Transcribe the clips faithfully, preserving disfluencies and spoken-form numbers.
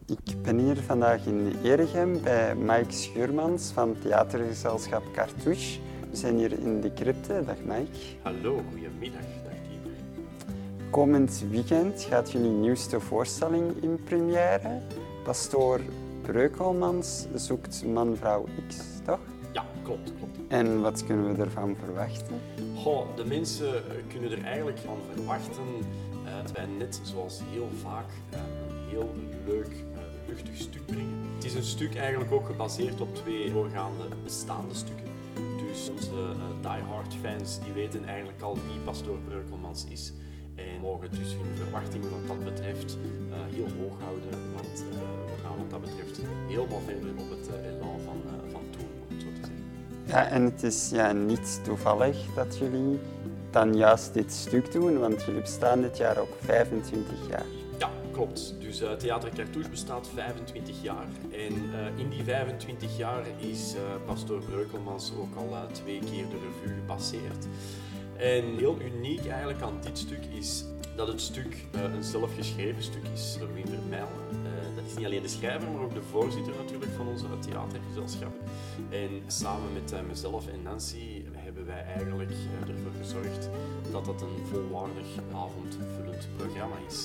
Ik ben hier vandaag in Erichem bij Mike Schuurmans van theatergezelschap Cartouche. We zijn hier in de crypte. Dag Mike. Hallo, goedemiddag. Dag Dieter. Komend weekend gaat jullie nieuwste voorstelling in première. Pastoor Breukelmans zoekt man-vrouw X, toch? Ja, klopt, klopt. En wat kunnen we ervan verwachten? Goh, de mensen kunnen er eigenlijk van verwachten uh, dat wij net zoals heel vaak uh, een heel leuk, uh, luchtig stuk brengen. Het is een stuk eigenlijk ook gebaseerd op twee voorgaande bestaande stukken. Dus onze uh, diehard fans die weten eigenlijk al wie Pastoor Breukelmans is. En mogen dus hun verwachtingen wat dat betreft uh, heel hoog houden, want uh, we gaan wat dat betreft helemaal verder op het uh, elan van, uh, van toen, om het zo te zeggen. Ja, en het is ja, niet toevallig dat jullie dan juist dit stuk doen, want jullie bestaan dit jaar ook vijfentwintig jaar. Ja, klopt. Dus uh, Theater Cartouche bestaat vijfentwintig jaar. En uh, in die vijfentwintig jaar is uh, Pastoor Breukelmans ook al uh, twee keer de revue gepasseerd. En heel uniek eigenlijk aan dit stuk is dat het stuk uh, een zelfgeschreven stuk is door Wim Vermijlen. Uh, dat is niet alleen de schrijver, maar ook de voorzitter natuurlijk van onze theatergezelschap. En samen met uh, mezelf en Nancy hebben wij eigenlijk uh, ervoor gezorgd dat het een volwaardig avondvullend programma is.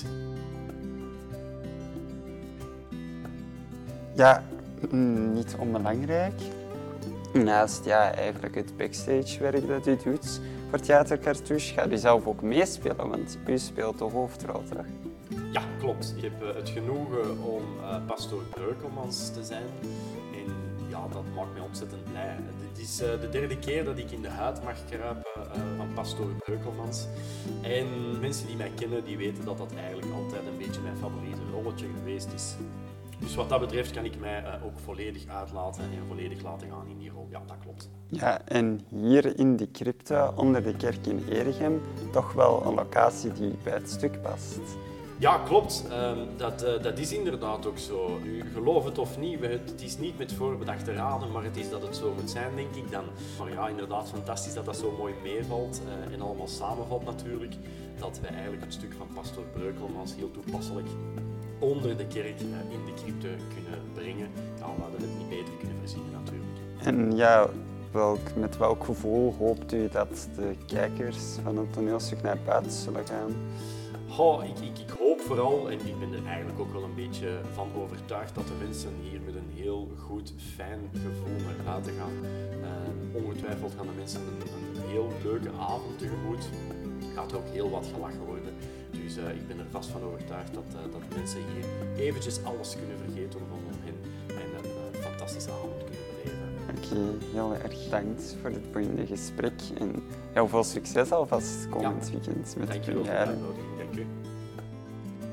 Ja, niet onbelangrijk. Naast ja, eigenlijk het backstagewerk dat u doet voor Theater Cartouche, gaat u zelf ook meespelen, want u speelt de hoofdrol, toch? Ja, klopt. Ik heb uh, het genoegen om uh, Pastoor Breukelmans te zijn. En ja, dat maakt mij ontzettend blij. Het is uh, de derde keer dat ik in de huid mag kruipen uh, van Pastoor Breukelmans. En mensen die mij kennen, die weten dat dat eigenlijk altijd een beetje mijn favoriete rolletje geweest is. Dus wat dat betreft kan ik mij uh, ook volledig uitlaten en volledig laten gaan in die rol. Ja, dat klopt. Ja, en hier in de crypte, onder de kerk in Erichem, toch wel een locatie die bij het stuk past. Ja, klopt. Um, dat, uh, dat is inderdaad ook zo. Nu, geloof het of niet, het is niet met voorbedachte raden, maar het is dat het zo moet zijn, denk ik dan. Maar ja, inderdaad fantastisch dat dat zo mooi meevalt uh, en allemaal samenvalt natuurlijk. Dat wij eigenlijk het stuk van Pastoor Breukelmans heel toepasselijk onder de kerk uh, in de crypte kunnen brengen. Ja, we hadden het niet beter kunnen voorzien natuurlijk. En ja, welk, met welk gevoel hoopt u dat de kijkers van het toneelstuk naar buiten zullen gaan? Oh, ik, ik, ik hoop vooral, en ik ben er eigenlijk ook wel een beetje van overtuigd, dat de mensen hier met een heel goed, fijn gevoel naar buiten gaan. Uh, ongetwijfeld gaan de mensen een, een heel leuke avond tegemoet. Er gaat ook heel wat gelachen worden. Dus uh, ik ben er vast van overtuigd dat, uh, dat mensen hier eventjes alles kunnen vergeten rondom hen en een uh, fantastische avond kunnen beleven. Oké, okay, heel erg bedankt voor dit boeiende gesprek en heel veel succes alvast komend ja. weekend met Dank de je wel voor de première. uitnodiging. Dank u.